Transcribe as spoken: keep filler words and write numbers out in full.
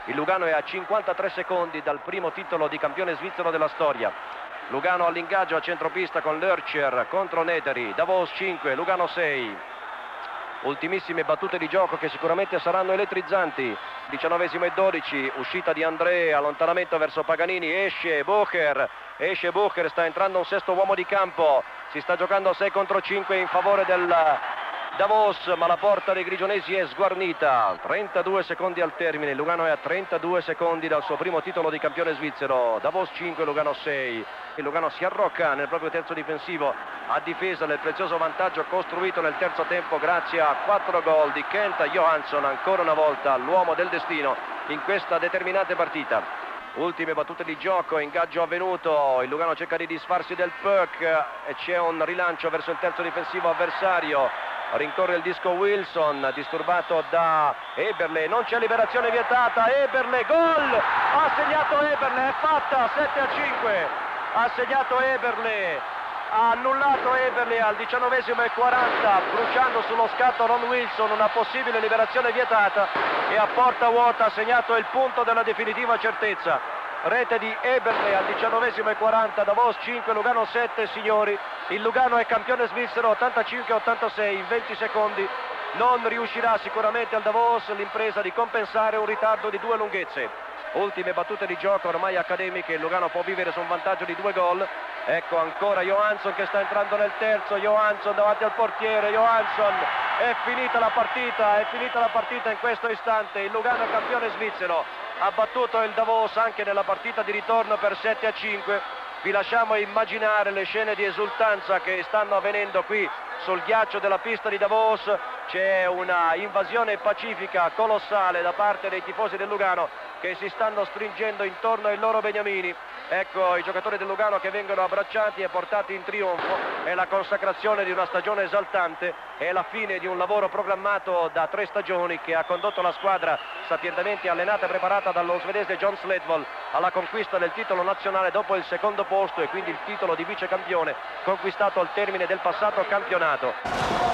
Il Lugano è a cinquantatré secondi dal primo titolo di campione svizzero della storia. Lugano all'ingaggio a centropista con Lurcher contro Neteri. Davos cinque, Lugano sei. Ultimissime battute di gioco che sicuramente saranno elettrizzanti. diciannovesimo e dodici, uscita di André, allontanamento verso Paganini, esce Bucher, esce Bucher, sta entrando un sesto uomo di campo, si sta giocando sei contro cinque in favore del Davos, ma la porta dei grigionesi è sguarnita. trentadue secondi al termine, Lugano è a trentadue secondi dal suo primo titolo di campione svizzero. Davos cinque, Lugano sei. Il Lugano si arrocca nel proprio terzo difensivo a difesa del prezioso vantaggio costruito nel terzo tempo grazie a quattro gol di Kent Johansson, ancora una volta l'uomo del destino in questa determinante partita. Ultime battute di gioco, ingaggio avvenuto, il Lugano cerca di disfarsi del puck e c'è un rilancio verso il terzo difensivo avversario. Rincorre il disco Wilson, disturbato da Eberle, non c'è liberazione vietata, Eberle, gol! Ha segnato Eberle, è fatta, sette a cinque, ha segnato Eberle, ha annullato Eberle al diciannovesimo e quaranta, bruciando sullo scatto Ron Wilson una possibile liberazione vietata, e a porta vuota ha segnato il punto della definitiva certezza. Rete di Eberle al diciannovesimo e quaranta, Davos cinque, Lugano sette, signori. Il Lugano è campione svizzero ottantacinque a ottantasei in venti secondi. Non riuscirà sicuramente al Davos l'impresa di compensare un ritardo di due lunghezze. Ultime battute di gioco ormai accademiche, il Lugano può vivere su un vantaggio di due gol. Ecco ancora Johansson che sta entrando nel terzo, Johansson davanti al portiere, Johansson, è finita la partita, è finita la partita in questo istante, il Lugano è campione svizzero, ha battuto il Davos anche nella partita di ritorno per sette a cinque. Vi lasciamo immaginare le scene di esultanza che stanno avvenendo qui sul ghiaccio della pista di Davos. C'è una invasione pacifica colossale da parte dei tifosi del Lugano che si stanno stringendo intorno ai loro beniamini. Ecco i giocatori del Lugano che vengono abbracciati e portati in trionfo. È la consacrazione di una stagione esaltante, è la fine di un lavoro programmato da tre stagioni che ha condotto la squadra sapientemente allenata e preparata dallo svedese John Sledvold alla conquista del titolo nazionale dopo il secondo posto e quindi il titolo di vicecampione conquistato al termine del passato campionato.